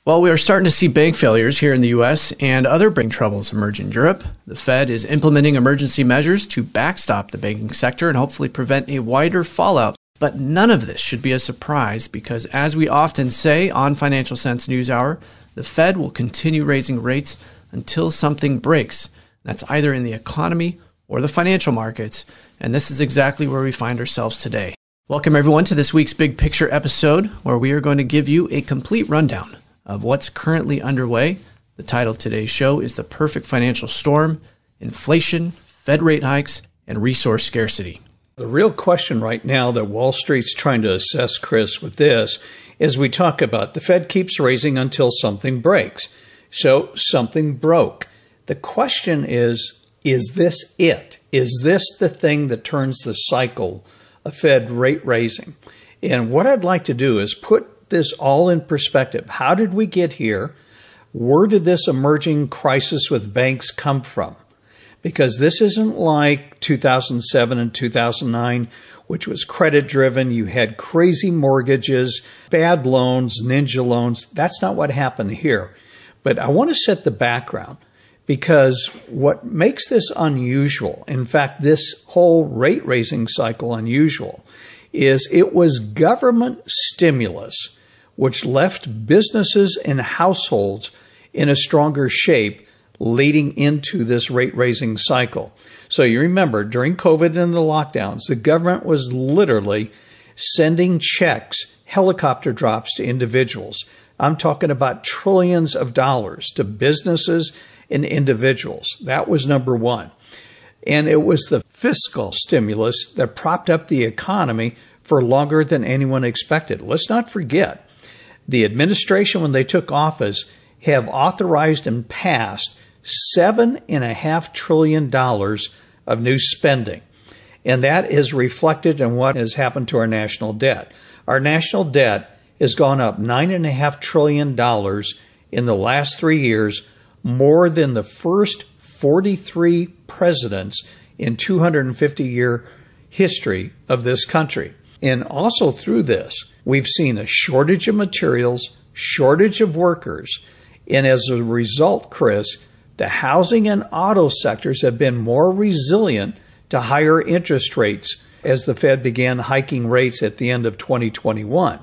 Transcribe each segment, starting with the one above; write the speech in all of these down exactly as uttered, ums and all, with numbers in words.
Well, we are starting to see bank failures here in the U S and other bank troubles emerge in Europe. The Fed is implementing emergency measures to backstop the banking sector and hopefully prevent a wider fallout. But none of this should be a surprise because, as we often say on Financial Sense NewsHour, the Fed will continue raising rates until something breaks. That's either in the economy or the financial markets, and this is exactly where we find ourselves today. Welcome, everyone, to this week's Big Picture episode, where we are going to give you a complete rundown of what's currently underway. The title of today's show is The Perfect Financial Storm: Inflation, Fed Rate Hikes, and Resource Scarcity. The real question right now that Wall Street's trying to assess, Chris, with this, is we talk about the Fed keeps raising until something breaks. So something broke. The question is, is this it? Is this the thing that turns the cycle of Fed rate raising? And what I'd like to do is put this all in perspective. How did we get here? Where did this emerging crisis with banks come from? Because this isn't like two thousand seven and two thousand nine, which was credit driven. You had crazy mortgages, bad loans, ninja loans. That's not what happened here. But I want to set the background, because what makes this unusual, in fact, this whole rate raising cycle unusual, is it was government stimulus which left businesses and households in a stronger shape leading into this rate-raising cycle. So you remember, during COVID and the lockdowns, the government was literally sending checks, helicopter drops to individuals. I'm talking about trillions of dollars to businesses and individuals. That was number one. And it was the fiscal stimulus that propped up the economy for longer than anyone expected. Let's not forget, the administration, when they took office, have authorized and passed seven and a half trillion dollars of new spending. And that is reflected in what has happened to our national debt. Our national debt has gone up nine and a half trillion dollars in the last three years, more than the first forty-three presidents in two hundred fifty year history of this country. And also through this, we've seen a shortage of materials, shortage of workers, and as a result, Chris, the housing and auto sectors have been more resilient to higher interest rates as the Fed began hiking rates at the end of twenty twenty-one.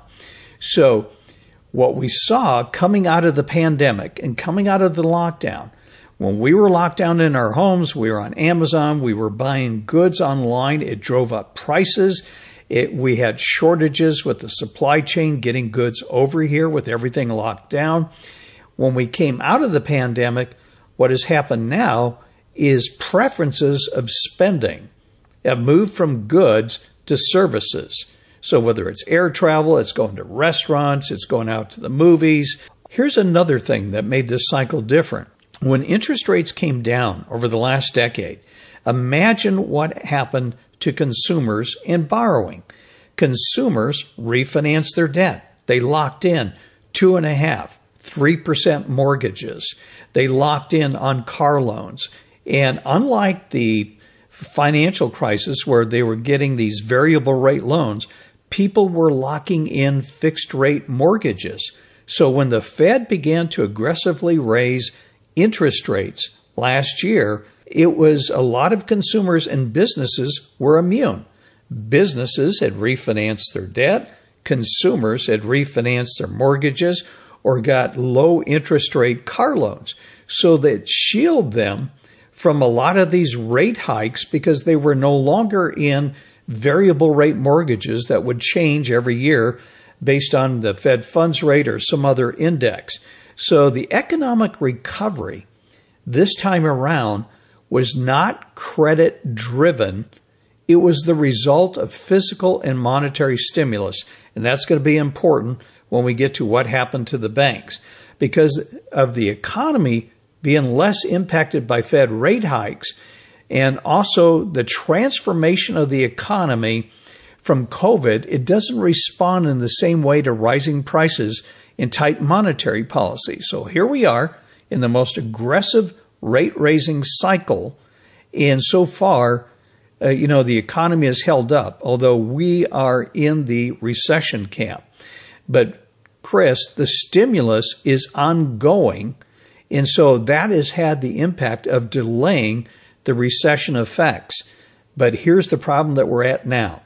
So what we saw coming out of the pandemic and coming out of the lockdown, when we were locked down in our homes, we were on Amazon, we were buying goods online, it drove up prices. It, we had shortages with the supply chain getting goods over here with everything locked down. When we came out of the pandemic, what has happened now is preferences of spending have moved from goods to services. So whether it's air travel, it's going to restaurants, it's going out to the movies. Here's another thing that made this cycle different. When interest rates came down over the last decade, imagine what happened to consumers in borrowing. Consumers refinanced their debt. They locked in two and a half, three percent mortgages. They locked in on car loans. And unlike the financial crisis where they were getting these variable rate loans, people were locking in fixed rate mortgages. So when the Fed began to aggressively raise interest rates last year, it was a lot of consumers and businesses were immune. Businesses had refinanced their debt. Consumers had refinanced their mortgages or got low interest rate car loans. So that shielded them from a lot of these rate hikes because they were no longer in variable rate mortgages that would change every year based on the Fed funds rate or some other index. So the economic recovery this time around was not credit driven. It was the result of physical and monetary stimulus. And that's going to be important when we get to what happened to the banks. Because of the economy being less impacted by Fed rate hikes and also the transformation of the economy from COVID, it doesn't respond in the same way to rising prices and tight monetary policy. So here we are in the most aggressive rate-raising cycle. And so far, uh, you know, the economy has held up, although we are in the recession camp. But Chris, the stimulus is ongoing. And so that has had the impact of delaying the recession effects. But here's the problem that we're at now.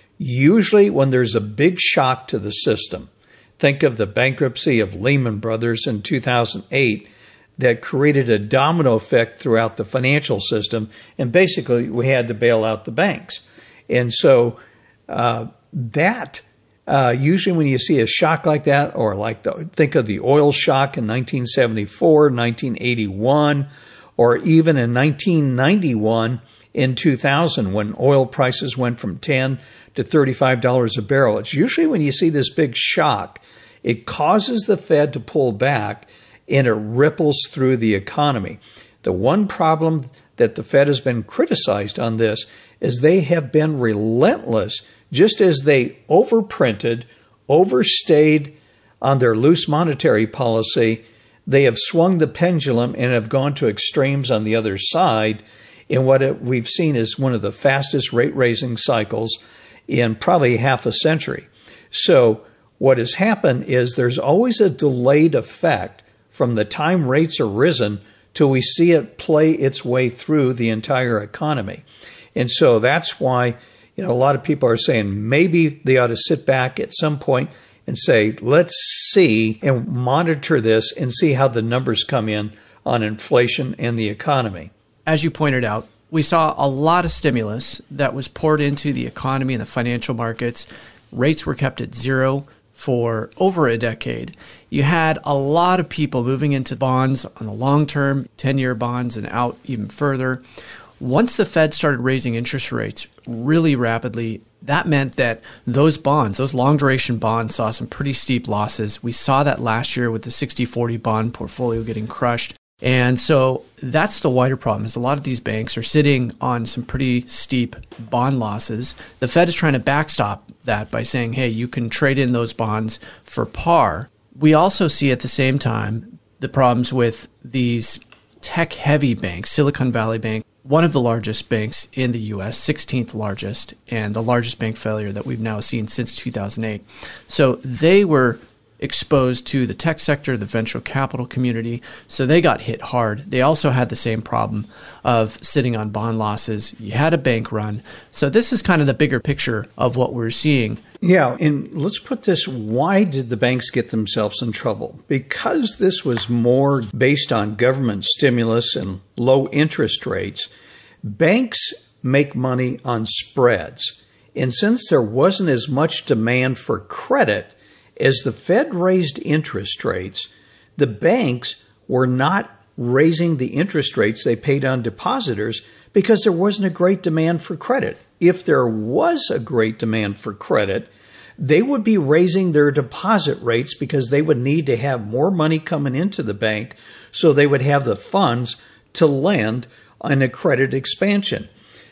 Usually when there's a big shock to the system, think of the bankruptcy of Lehman Brothers in two thousand eight that created a domino effect throughout the financial system, and basically we had to bail out the banks. And so uh, that Uh, usually when you see a shock like that, or like the, think of the oil shock in nineteen seventy-four, nineteen eighty-one, or even in nineteen ninety-one in two thousand when oil prices went from ten to thirty-five dollars a barrel. It's usually when you see this big shock, it causes the Fed to pull back and it ripples through the economy. The one problem that the Fed has been criticized on this is they have been relentless. Just as they overprinted, overstayed on their loose monetary policy, they have swung the pendulum and have gone to extremes on the other side in what it, we've seen is one of the fastest rate-raising cycles in probably half a century. So what has happened is there's always a delayed effect from the time rates are risen till we see it play its way through the entire economy. And so that's why You know, a lot of people are saying maybe they ought to sit back at some point and say, let's see and monitor this and see how the numbers come in on inflation and the economy. As you pointed out, we saw a lot of stimulus that was poured into the economy and the financial markets. Rates were kept at zero for over a decade. You had a lot of people moving into bonds on the long term, ten-year bonds and out even further. Once the Fed started raising interest rates really rapidly, that meant that those bonds, those long-duration bonds, saw some pretty steep losses. We saw that last year with the sixty forty bond portfolio getting crushed. And so that's the wider problem, is a lot of these banks are sitting on some pretty steep bond losses. The Fed is trying to backstop that by saying, hey, you can trade in those bonds for par. We also see at the same time the problems with these tech-heavy banks, Silicon Valley Bank, one of the largest banks in the U S, sixteenth largest, and the largest bank failure that we've now seen since two thousand eight. So they were exposed to the tech sector, the venture capital community, so they got hit hard. They also had the same problem of sitting on bond losses. You had a bank run. So this is kind of the bigger picture of what we're seeing. Yeah, and let's put this, why did the banks get themselves in trouble? Because this was more based on government stimulus and low interest rates. Banks make money on spreads. And since there wasn't as much demand for credit, as the Fed raised interest rates, the banks were not raising the interest rates they paid on depositors because there wasn't a great demand for credit. If there was a great demand for credit, they would be raising their deposit rates because they would need to have more money coming into the bank so they would have the funds to lend on a credit expansion.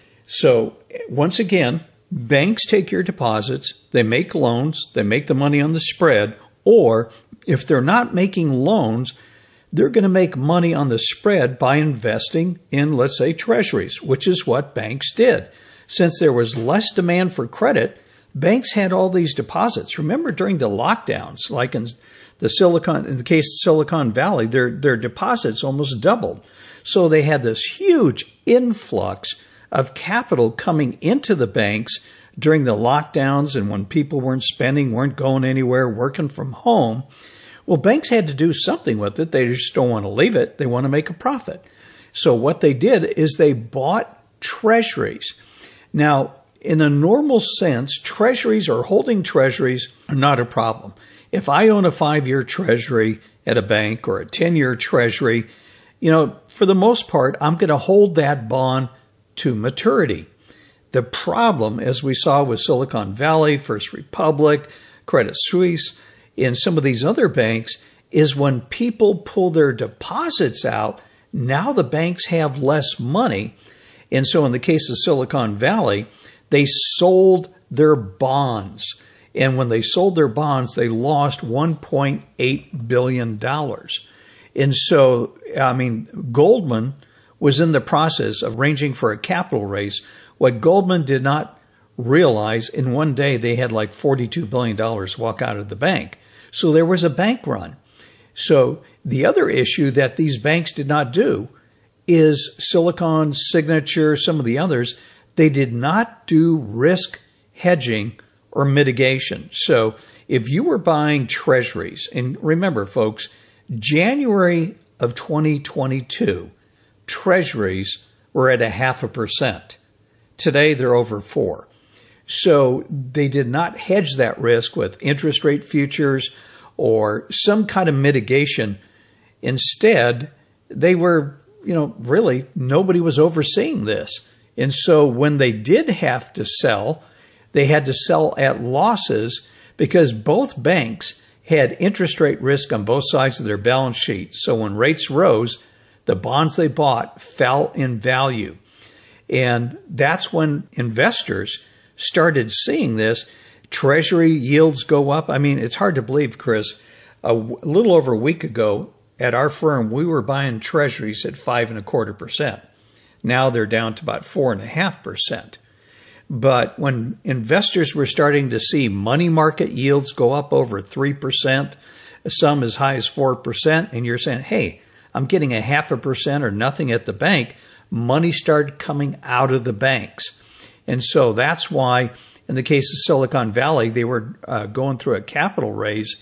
So once again, banks take your deposits, they make loans, they make the money on the spread, or if they're not making loans, they're going to make money on the spread by investing in, let's say, treasuries, which is what banks did. Since there was less demand for credit, banks had all these deposits. Remember during the lockdowns, like in the Silicon, in the case of Silicon Valley, their, their deposits almost doubled. So they had this huge influx of capital coming into the banks during the lockdowns and when people weren't spending, weren't going anywhere, working from home. Well, banks had to do something with it. They just don't want to leave it. They want to make a profit. So what they did is they bought treasuries. Now, in a normal sense, treasuries or holding treasuries are not a problem. If I own a five-year treasury at a bank or a ten-year treasury, you know, for the most part, I'm going to hold that bond to maturity. The problem, as we saw with Silicon Valley, First Republic, Credit Suisse, and some of these other banks, is when people pull their deposits out, now the banks have less money. And so in the case of Silicon Valley, they sold their bonds. And when they sold their bonds, they lost one point eight billion dollars. And so, I mean, Goldman was in the process of arranging for a capital raise. What Goldman did not realize, in one day they had like forty-two billion dollars walk out of the bank. So there was a bank run. So the other issue that these banks did not do is Silicon, Signature, some of the others, they did not do risk hedging or mitigation. So if you were buying treasuries, and remember, folks, January of twenty twenty-two, treasuries were at a half a percent. Today, they're over four. So they did not hedge that risk with interest rate futures or some kind of mitigation. Instead, they were, you know, really nobody was overseeing this. And so when they did have to sell, they had to sell at losses because both banks had interest rate risk on both sides of their balance sheet. So when rates rose, the bonds they bought fell in value. And that's when investors started seeing this. Treasury yields go up. I mean, it's hard to believe, Chris. A w- little over a week ago at our firm, we were buying treasuries at five and a quarter percent. Now they're down to about four and a half percent. But when investors were starting to see money market yields go up over three percent, some as high as four percent, and you're saying, hey, I'm getting a half a percent or nothing at the bank, money started coming out of the banks. And so that's why, in the case of Silicon Valley, they were uh, going through a capital raise,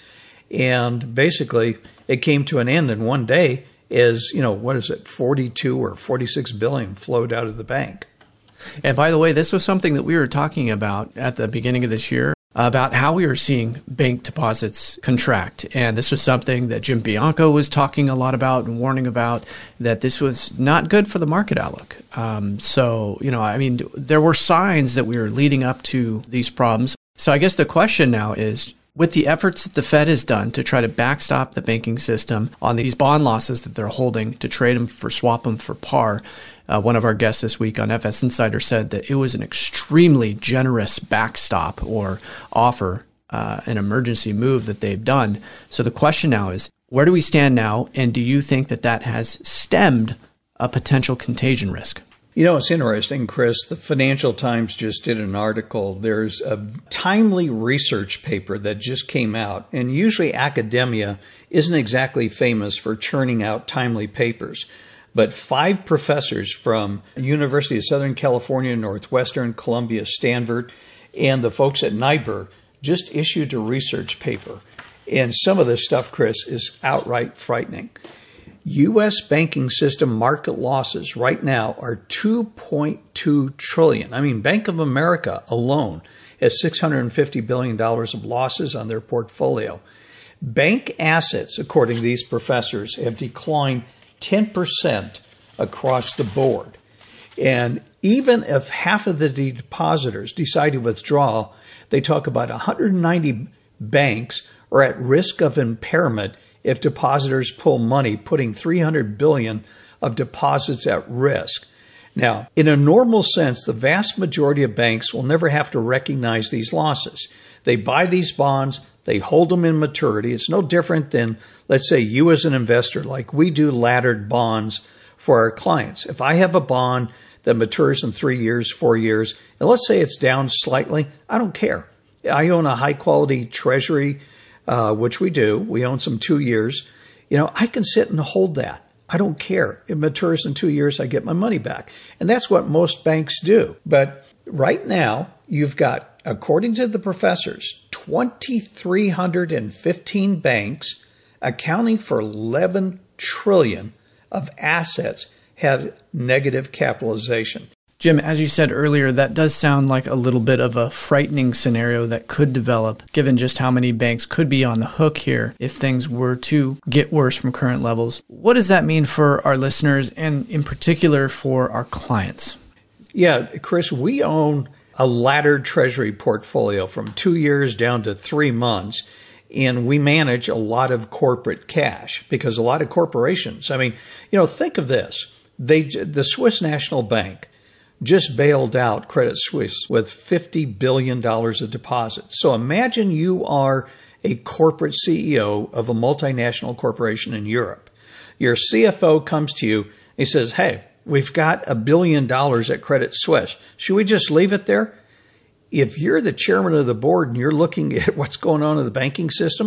and basically it came to an end in one day as, you know, what is it, forty-two or forty-six billion flowed out of the bank. And by the way, this was something that we were talking about at the beginning of this year, about how we were seeing bank deposits contract. And this was something that Jim Bianco was talking a lot about and warning about, that this was not good for the market outlook. Um, so, you know, I mean, there were signs that we were leading up to these problems. So I guess the question now is, with the efforts that the Fed has done to try to backstop the banking system on these bond losses that they're holding, to trade them for swap them for par, Uh, one of our guests this week on F S Insider said that it was an extremely generous backstop or offer, uh, an emergency move that they've done. So the question now is, where do we stand now? And do you think that that has stemmed a potential contagion risk? You know, it's interesting, Chris. The Financial Times just did an article. There's a timely research paper that just came out. And usually academia isn't exactly famous for churning out timely papers. But five professors from University of Southern California, Northwestern, Columbia, Stanford, and the folks at NYBER just issued a research paper. And some of this stuff, Chris, is outright frightening. U S banking system market losses right now are two point two trillion dollars. I mean, Bank of America alone has six hundred fifty billion dollars of losses on their portfolio. Bank assets, according to these professors, have declined ten percent across the board. And even if half of the depositors decide to withdraw, they talk about one hundred ninety banks are at risk of impairment if depositors pull money, putting three hundred billion dollars of deposits at risk. Now, in a normal sense, the vast majority of banks will never have to recognize these losses. They buy these bonds, they hold them in maturity. It's no different than, let's say, you as an investor, like we do laddered bonds for our clients. If I have a bond that matures in three years, four years, and let's say it's down slightly, I don't care. I own a high-quality treasury, uh, which we do. We own some two years. You know, I can sit and hold that. I don't care. It matures in two years, I get my money back. And that's what most banks do. But right now, you've got, according to the professors, two thousand three hundred fifteen banks accounting for eleven trillion dollars of assets have negative capitalization. Jim, as you said earlier, that does sound like a little bit of a frightening scenario that could develop, given just how many banks could be on the hook here if things were to get worse from current levels. What does that mean for our listeners and in particular for our clients? Yeah, Chris, we own a laddered treasury portfolio from two years down to three months. And we manage a lot of corporate cash because a lot of corporations, I mean, you know, think of this. They, the Swiss National Bank just bailed out Credit Suisse with fifty billion dollars of deposits. So imagine you are a corporate C E O of a multinational corporation in Europe. Your C F O comes to you. He says, hey, we've got a billion dollars at Credit Suisse. Should we just leave it there? If you're the chairman of the board and you're looking at what's going on in the banking system,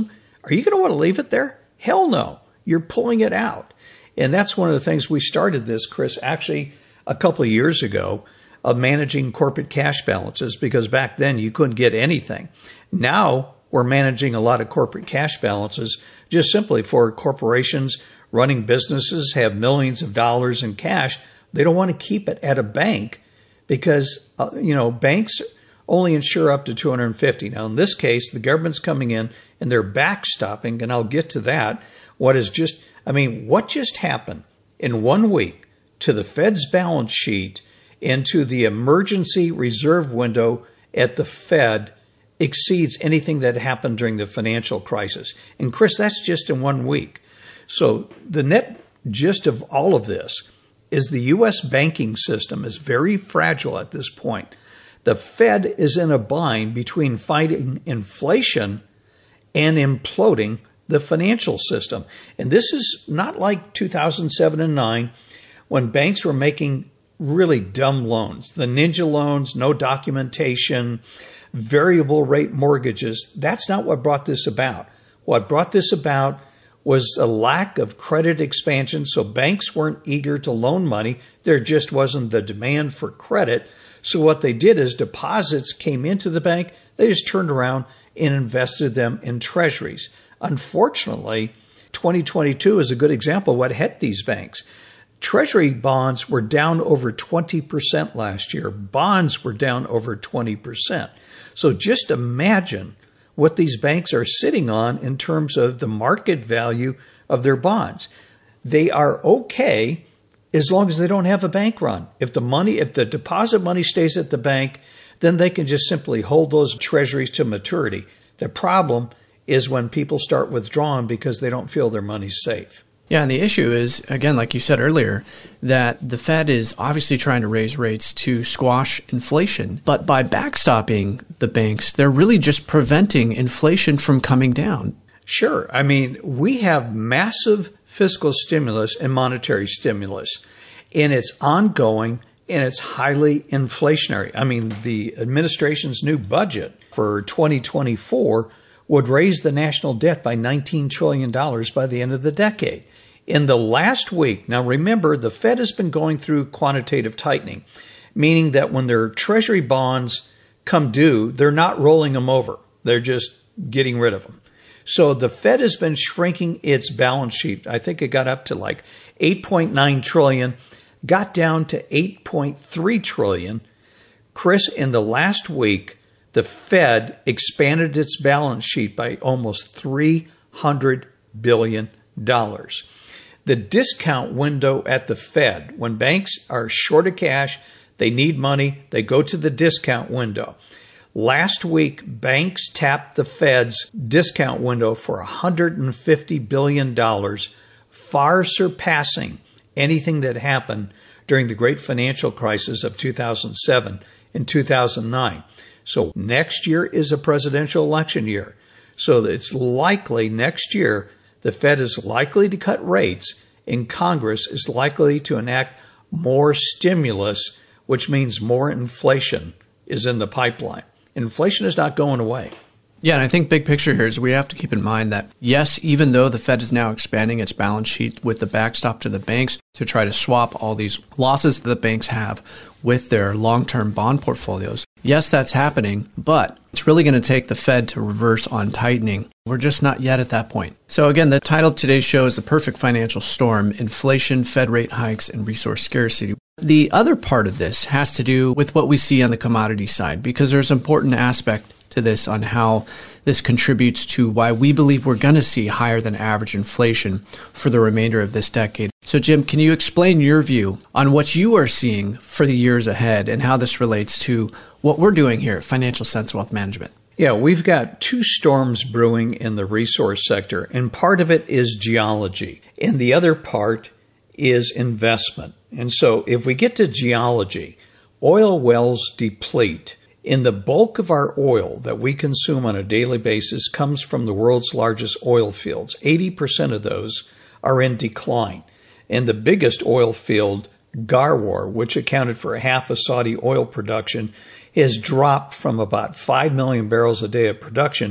Are you going to want to leave it there? Hell no. You're pulling it out. And that's one of the things we started this, Chris, actually a couple of years ago, of managing corporate cash balances, because back then you couldn't get anything. Now we're managing a lot of corporate cash balances just simply for corporations running businesses, have millions of dollars in cash. They don't want to keep it at a bank because, uh, you know, banks only insure up to two hundred fifty. Now, in this case, the government's coming in and they're backstopping, and I'll get to that. What is just, I mean, what just happened in one week to the Fed's balance sheet and to the emergency reserve window at the Fed exceeds anything that happened during the financial crisis. And Chris, that's just in one week. So the net gist of all of this is the U S banking system is very fragile at this point. The Fed is in a bind between fighting inflation and imploding the financial system. And this is not like two thousand seven and nine when banks were making really dumb loans. The ninja loans, no documentation, variable rate mortgages. That's not what brought this about. What brought this about was a lack of credit expansion. So banks weren't eager to loan money. There just wasn't the demand for credit. So what they did is deposits came into the bank. They just turned around and invested them in treasuries. Unfortunately, twenty twenty-two is a good example of what hit these banks. Treasury bonds were down over twenty percent last year. Bonds were down over twenty percent. So just imagine what these banks are sitting on in terms of the market value of their bonds. They are okay as long as they don't have a bank run. If the money, if the deposit money stays at the bank, then they can just simply hold those treasuries to maturity. The problem is when people start withdrawing because they don't feel their money's safe. Yeah, and the issue is, again, like you said earlier, that the Fed is obviously trying to raise rates to squash inflation. But by backstopping the banks, they're really just preventing inflation from coming down. Sure. I mean, we have massive fiscal stimulus and monetary stimulus, and it's ongoing and it's highly inflationary. I mean, the administration's new budget for twenty twenty-four would raise the national debt by nineteen trillion dollars by the end of the decade. In the last week, now remember, the Fed has been going through quantitative tightening, meaning that when their treasury bonds come due, they're not rolling them over. They're just getting rid of them. So the Fed has been shrinking its balance sheet. I think it got up to like eight point nine trillion dollars, got down to eight point three trillion dollars. Chris, in the last week, the Fed expanded its balance sheet by almost three hundred billion dollars. The discount window at the Fed, when banks are short of cash, they need money, they go to the discount window. Last week, banks tapped the Fed's discount window for one hundred fifty billion dollars, far surpassing anything that happened during the great financial crisis of two thousand seven and two thousand nine. So next year is a presidential election year. So it's likely next year the Fed is likely to cut rates and Congress is likely to enact more stimulus, which means more inflation is in the pipeline. Inflation is not going away. Yeah, and I think big picture here is we have to keep in mind that, yes, even though the Fed is now expanding its balance sheet with the backstop to the banks to try to swap all these losses that the banks have with their long-term bond portfolios, yes, that's happening, but it's really going to take the Fed to reverse on tightening. We're just not yet at that point. So again, the title of today's show is The Perfect Financial Storm: Inflation, Fed Rate Hikes, and Resource Scarcity. The other part of this has to do with what we see on the commodity side, because there's an important aspect to this on how this contributes to why we believe we're going to see higher than average inflation for the remainder of this decade. So Jim, can you explain your view on what you are seeing for the years ahead and how this relates to what we're doing here at Financial Sense Wealth Management? Yeah, we've got two storms brewing in the resource sector, and part of it is geology, and the other part is investment. And so if we get to geology, oil wells deplete. And the bulk of our oil that we consume on a daily basis comes from the world's largest oil fields. eighty percent of those are in decline. And the biggest oil field, Ghawar, which accounted for half of Saudi oil production, has dropped from about five million barrels a day of production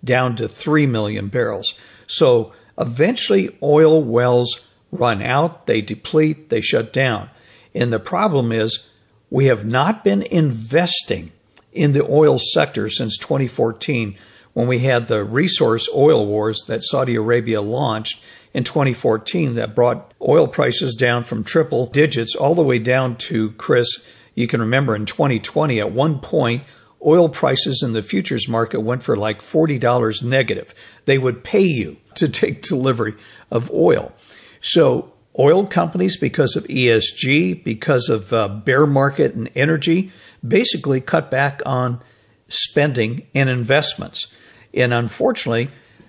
down to three million barrels. So eventually oil wells run out, they deplete, they shut down. And the problem is we have not been investing in the oil sector since twenty fourteen, when we had the resource oil wars that Saudi Arabia launched in twenty fourteen that brought oil prices down from triple digits all the way down to, Chris, you can remember in twenty twenty, at one point, oil prices in the futures market went for like forty dollars negative. They would pay you to take delivery of oil. So oil companies, because of E S G, because of uh, bear market and energy, basically cut back on spending and investments. And unfortunately,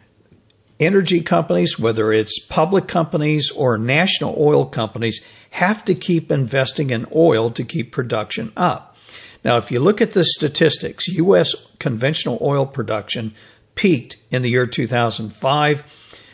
energy companies, whether it's public companies or national oil companies, have to keep investing in oil to keep production up. Now, if you look at the statistics, U S conventional oil production peaked in the year two thousand five.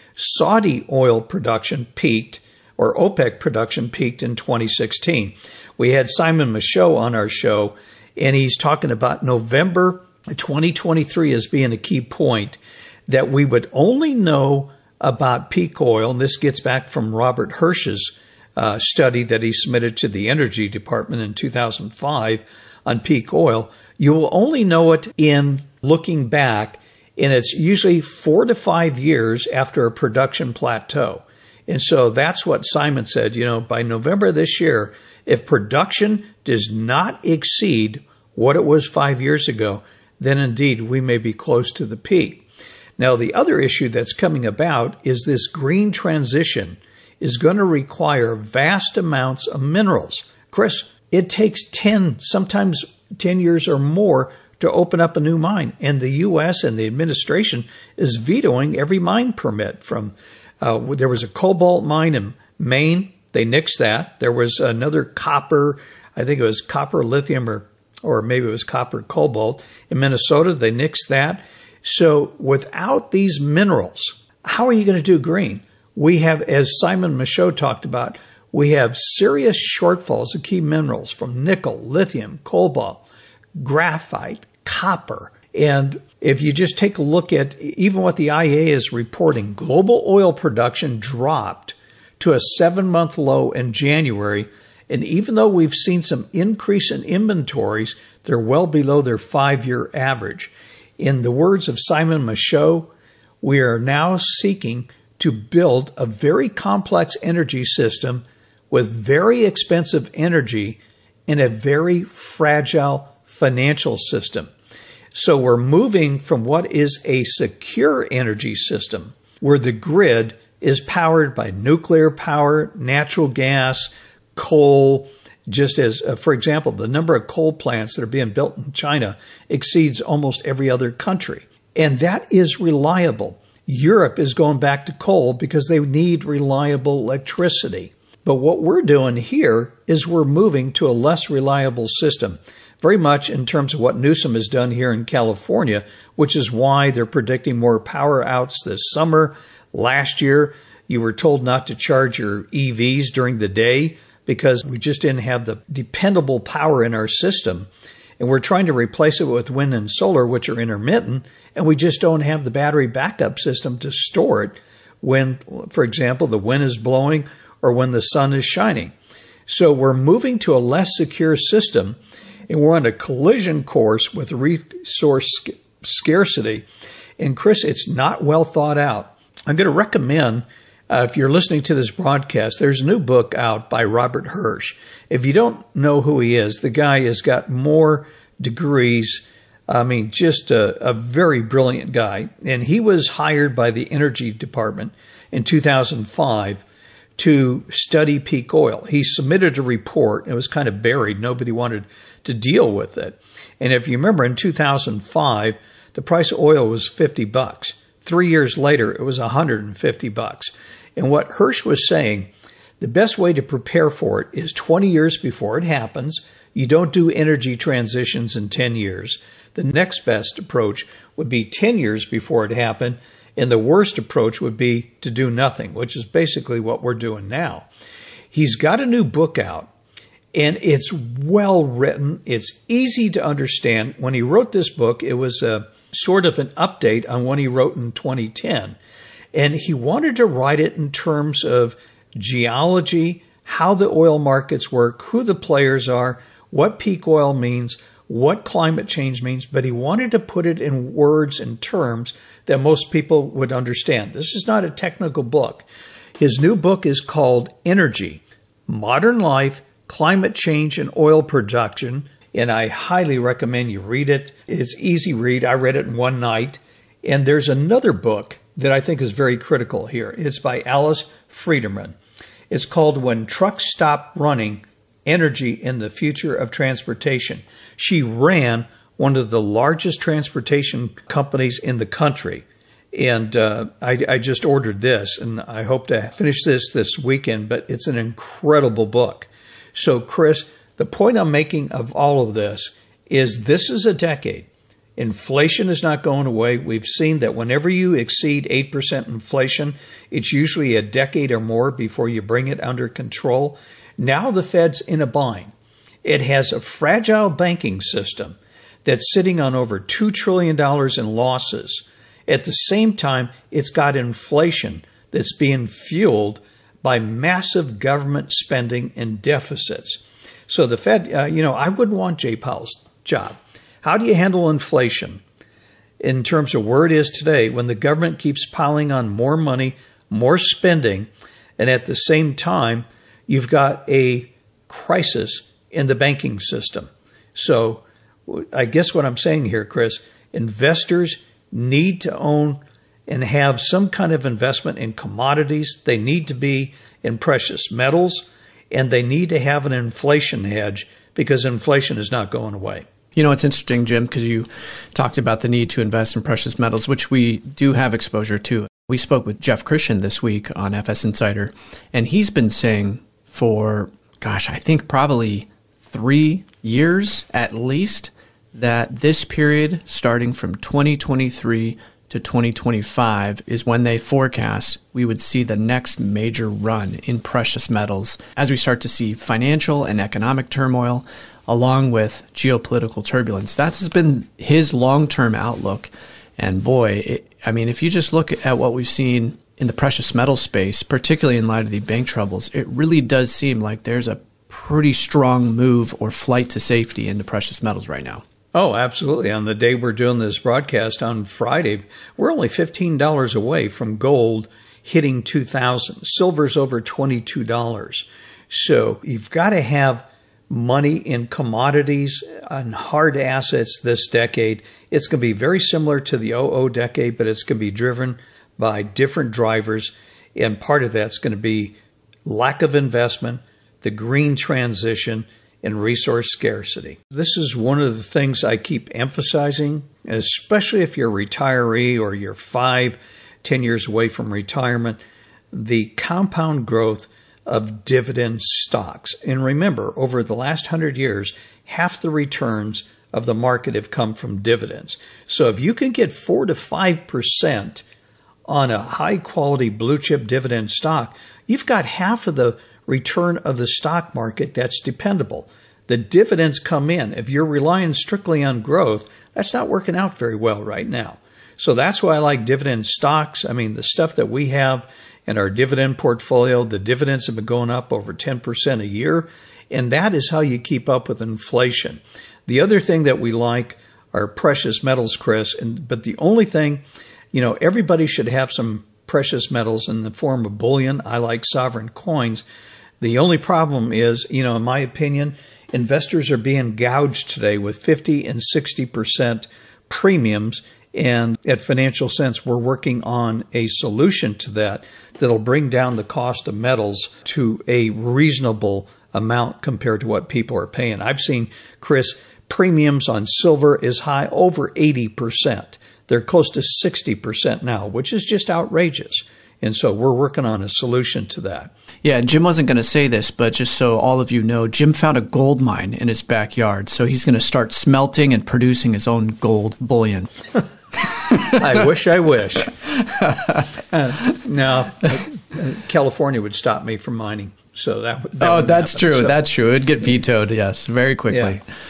Saudi oil production peaked, or OPEC production peaked in twenty sixteen. We had Simon Michaud on our show, and he's talking about November twenty twenty-three as being a key point, that we would only know about peak oil, and this gets back from Robert Hirsch's uh, study that he submitted to the Energy Department in two thousand five on peak oil. You will only know it in looking back, and it's usually four to five years after a production plateau. And so that's what Simon said, you know, by November this year, if production does not exceed what it was five years ago, then indeed we may be close to the peak. Now, the other issue that's coming about is this green transition is going to require vast amounts of minerals. Chris, it takes ten, sometimes ten years or more to open up a new mine. And the U S and the administration is vetoing every mine permit. From uh, there was a cobalt mine in Maine. They nixed that. There was another copper, I think it was copper lithium or or maybe it was copper cobalt in Minnesota. They nixed that. So without these minerals, how are you going to do green? We have, as Simon Michaud talked about, we have serious shortfalls of key minerals from nickel, lithium, cobalt, graphite, copper. And if you just take a look at even what the I E A is reporting, global oil production dropped to a seven-month low in January. And even though we've seen some increase in inventories, they're well below their five-year average. In the words of Simon Michaud, we are now seeking to build a very complex energy system with very expensive energy in a very fragile financial system. So we're moving from what is a secure energy system, where the grid is powered by nuclear power, natural gas, coal, just as, uh, for example, the number of coal plants that are being built in China exceeds almost every other country. And that is reliable. Europe is going back to coal because they need reliable electricity. But what we're doing here is we're moving to a less reliable system, very much in terms of what Newsom has done here in California, which is why they're predicting more power outs this summer. Last year, you were told not to charge your E Vs during the day because we just didn't have the dependable power in our system. And we're trying to replace it with wind and solar, which are intermittent, and we just don't have the battery backup system to store it when, for example, the wind is blowing or when the sun is shining. So we're moving to a less secure system, and we're on a collision course with resource sc- scarcity. And Chris, it's not well thought out. I'm going to recommend, uh, if you're listening to this broadcast, there's a new book out by Robert Hirsch. If you don't know who he is, the guy has got more degrees. I mean, just a, a very brilliant guy. And he was hired by the Energy Department in two thousand five to study peak oil. He submitted a report. It was kind of buried. Nobody wanted to deal with it. And if you remember, in two thousand five, the price of oil was fifty bucks. Three years later, it was one hundred fifty bucks. And what Hirsch was saying, the best way to prepare for it is twenty years before it happens. You don't do energy transitions in ten years. The next best approach would be ten years before it happened. And the worst approach would be to do nothing, which is basically what we're doing now. He's got a new book out, and it's well written. It's easy to understand. When he wrote this book, it was a sort of an update on what he wrote in twenty ten. And he wanted to write it in terms of geology, how the oil markets work, who the players are, what peak oil means, what climate change means, but he wanted to put it in words and terms that most people would understand. This is not a technical book. His new book is called Energy, Modern Life, Climate Change, and Oil Production, and I highly recommend you read it. It's easy read. I read it in one night. And there's another book that I think is very critical here. It's by Alice Friederman. It's called When Trucks Stop Running, Energy in the Future of Transportation. She ran one of the largest transportation companies in the country. And uh, I, I just ordered this, and I hope to finish this this weekend, but it's an incredible book. So, Chris, the point I'm making of all of this is this is a decade. Inflation is not going away. We've seen that whenever you exceed eight percent inflation, it's usually a decade or more before you bring it under control. Now the Fed's in a bind. It has a fragile banking system that's sitting on over two trillion dollars in losses. At the same time, it's got inflation that's being fueled by massive government spending and deficits. So the Fed, uh, you know, I wouldn't want Jay Powell's job. How do you handle inflation in terms of where it is today when the government keeps piling on more money, more spending, and at the same time, you've got a crisis in the banking system? So I guess what I'm saying here, Chris, investors need to own and have some kind of investment in commodities. They need to be in precious metals, and they need to have an inflation hedge because inflation is not going away. You know, it's interesting, Jim, because you talked about the need to invest in precious metals, which we do have exposure to. We spoke with Jeff Christian this week on F S Insider, and he's been saying for, gosh, I think probably three years at least, that this period starting from twenty twenty-three to twenty twenty-five is when they forecast we would see the next major run in precious metals as we start to see financial and economic turmoil along with geopolitical turbulence. That has been his long-term outlook. And boy, it, I mean, if you just look at what we've seen in the precious metal space, particularly in light of the bank troubles, it really does seem like there's a pretty strong move or flight to safety into precious metals right now. Oh, absolutely. On the day we're doing this broadcast on Friday, we're only fifteen dollars away from gold hitting two thousand dollars. Silver's over twenty-two dollars. So you've got to have money in commodities and hard assets this decade. It's going to be very similar to the oh oh decade, but it's going to be driven by different drivers. And part of that's going to be lack of investment, the green transition, and resource scarcity. This is one of the things I keep emphasizing, especially if you're a retiree or you're five, ten years away from retirement, the compound growth of dividend stocks. And remember, over the last hundred years, half the returns of the market have come from dividends. So if you can get four to five percent on a high quality blue chip dividend stock, you've got half of the return of the stock market that's dependable. The dividends come in. If you're relying strictly on growth, that's not working out very well right now. So that's why I like dividend stocks. I mean, the stuff that we have in our dividend portfolio, the dividends have been going up over ten percent a year, and that is how you keep up with inflation. The other thing that we like are precious metals, Chris, and but the only thing, you know, everybody should have some precious metals in the form of bullion. I like sovereign coins. The only problem is, you know, in my opinion, investors are being gouged today with fifty and sixty percent premiums. And at Financial Sense, we're working on a solution to that that'll bring down the cost of metals to a reasonable amount compared to what people are paying. I've seen, Chris, premiums on silver as high over eighty percent. They're close to sixty percent now, which is just outrageous. And so we're working on a solution to that. Yeah, Jim wasn't going to say this, but just so all of you know, Jim found a gold mine in his backyard. So he's going to start smelting and producing his own gold bullion. I wish I wish. Uh, no, uh, California would stop me from mining. So that, that Oh, that's happen. true. So, that's true. It would get vetoed, yes, very quickly. Yeah.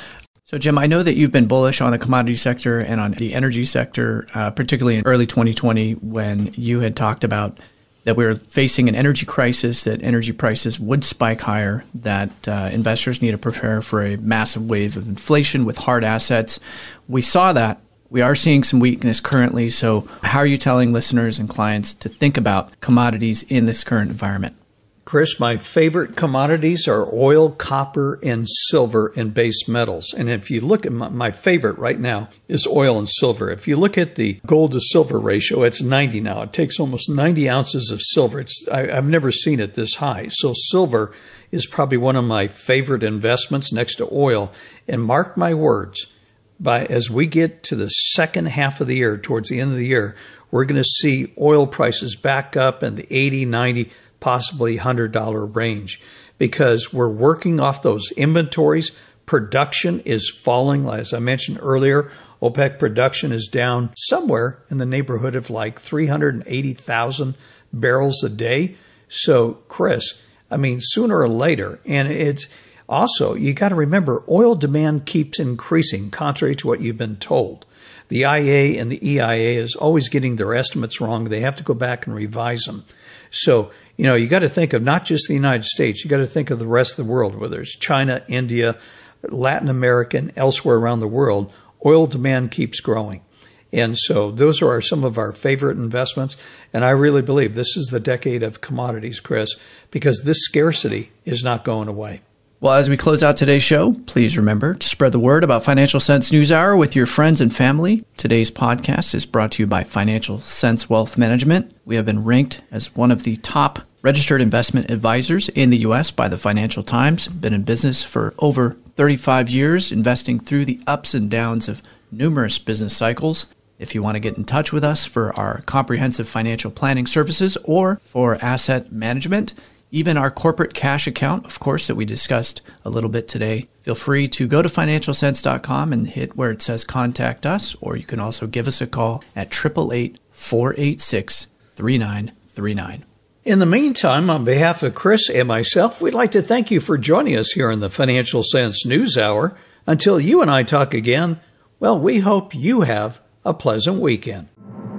So, Jim, I know that you've been bullish on the commodity sector and on the energy sector, uh, particularly in early twenty twenty when you had talked about that we were facing an energy crisis, that energy prices would spike higher, that uh, investors need to prepare for a massive wave of inflation with hard assets. We saw that. We are seeing some weakness currently. So how are you telling listeners and clients to think about commodities in this current environment? Chris, my favorite commodities are oil, copper, and silver and base metals. And if you look at my, my favorite right now is oil and silver. If you look at the gold to silver ratio, it's ninety now. It takes almost ninety ounces of silver. It's I, I've never seen it this high. So silver is probably one of my favorite investments next to oil. And mark my words, by as we get to the second half of the year, towards the end of the year, we're going to see oil prices back up in the eighty, ninety, possibly one hundred dollars range, because we're working off those inventories. Production is falling. As I mentioned earlier, OPEC production is down somewhere in the neighborhood of like three hundred eighty thousand barrels a day. So, Chris, I mean, sooner or later, and it's also, you got to remember, oil demand keeps increasing, contrary to what you've been told. The I A A and the E I A is always getting their estimates wrong. They have to go back and revise them. So, you know, you got to think of not just the United States. You got to think of the rest of the world, whether it's China, India, Latin America, and elsewhere around the world. Oil demand keeps growing. And so those are our, some of our favorite investments. And I really believe this is the decade of commodities, Chris, because this scarcity is not going away. Well, as we close out today's show, please remember to spread the word about Financial Sense News Hour with your friends and family. Today's podcast is brought to you by Financial Sense Wealth Management. We have been ranked as one of the top registered investment advisors in the U S by the Financial Times. Been in business for over thirty-five years, investing through the ups and downs of numerous business cycles. If you want to get in touch with us for our comprehensive financial planning services or for asset management, even our corporate cash account, of course, that we discussed a little bit today, feel free to go to financial sense dot com and hit where it says contact us, or you can also give us a call at eight eight eight, four eight six, three nine three nine. In the meantime, on behalf of Chris and myself, we'd like to thank you for joining us here in the Financial Sense News Hour. Until you and I talk again, well, we hope you have a pleasant weekend.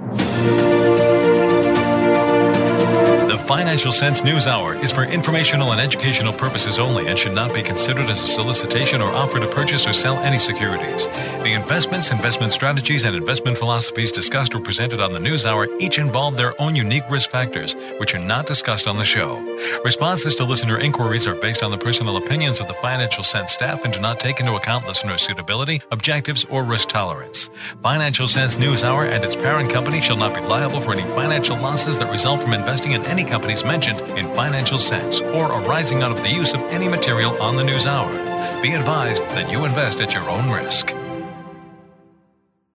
Financial Sense News Hour is for informational and educational purposes only and should not be considered as a solicitation or offer to purchase or sell any securities. The investments, investment strategies, and investment philosophies discussed or presented on the News Hour each involve their own unique risk factors, which are not discussed on the show. Responses to listener inquiries are based on the personal opinions of the Financial Sense staff and do not take into account listener suitability, objectives, or risk tolerance. Financial Sense News Hour and its parent company shall not be liable for any financial losses that result from investing in any company mentioned in Financial Sense or arising out of the use of any material on the News Hour. Be advised that you invest at your own risk.